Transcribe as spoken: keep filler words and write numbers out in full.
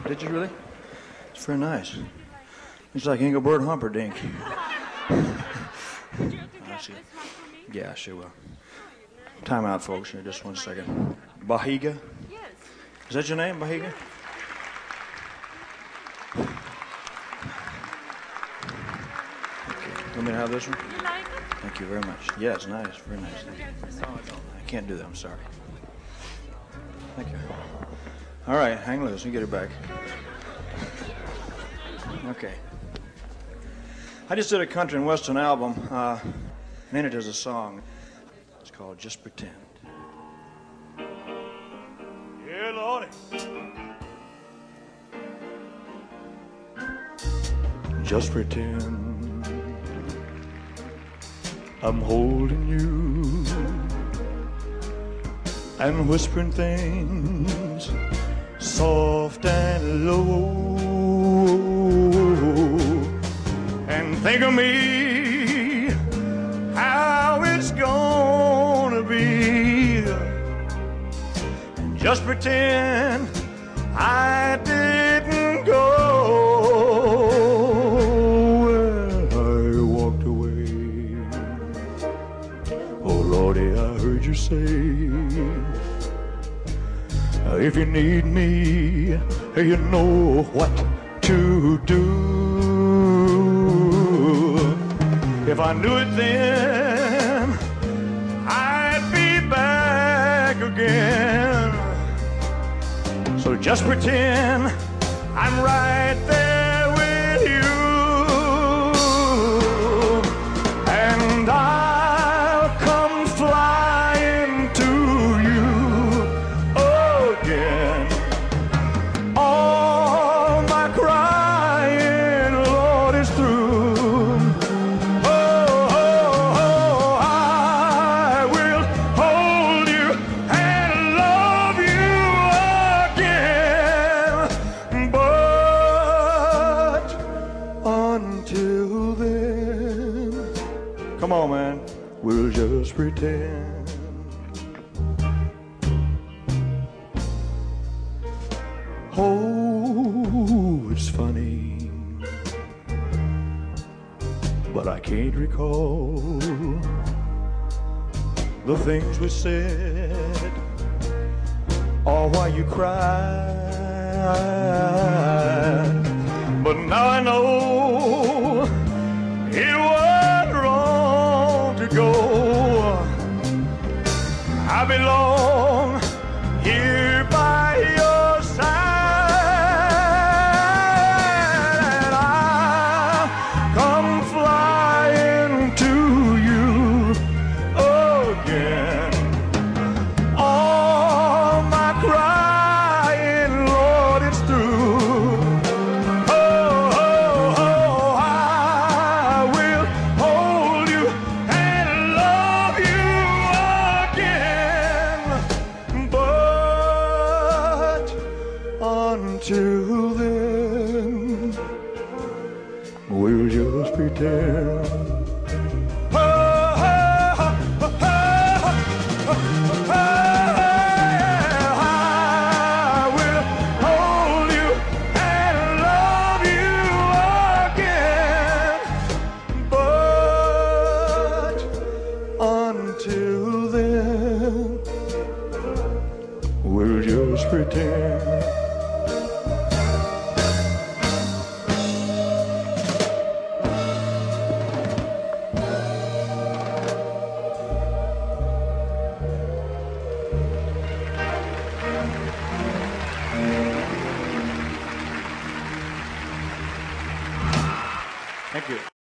Did you really? It's very nice. It's like Engelbert Humperdinck. Would you autograph this one for me? Yeah, she will. Time out, folks. Here, just one second. Bahiga? Yes. Is that your name, Bahiga? Okay. Want me to have this one? You like it? Thank you very much. Yeah, it's nice. Very nice. Thank you. I can't do that. I'm sorry. Thank you. All right, hang loose. You get it back. Okay. I just did a country and western album, uh, and in it is a song. It's called Just Pretend. Yeah, Lordy. Just pretend I'm holding you and whispering things soft and low, and think of me, how it's gonna be, and just pretend I didn't go. Well, I walked away. Oh Lordy, I heard you say, if you need me, you know what to do. If I knew it then, I'd be back again. So just pretend I'm right there with you, and I'll come flying to you again. All my crying, Lord, is through. Oh, oh, oh, I will hold you and love you again. But until then, come on, man, we'll just pretend. Oh, it's funny, but I can't recall the things we said or why you cried. But now I know it was wrong to go. I belong here by your side, and I'll come flying to you again. All my crying, Lord, it's through. Oh, oh, oh, I will hold you and love you again. But until then, we'll just pretend. Oh, oh, oh, oh, oh, oh, oh, I will hold you and love you again. But until then, we'll just pretend. Thank you.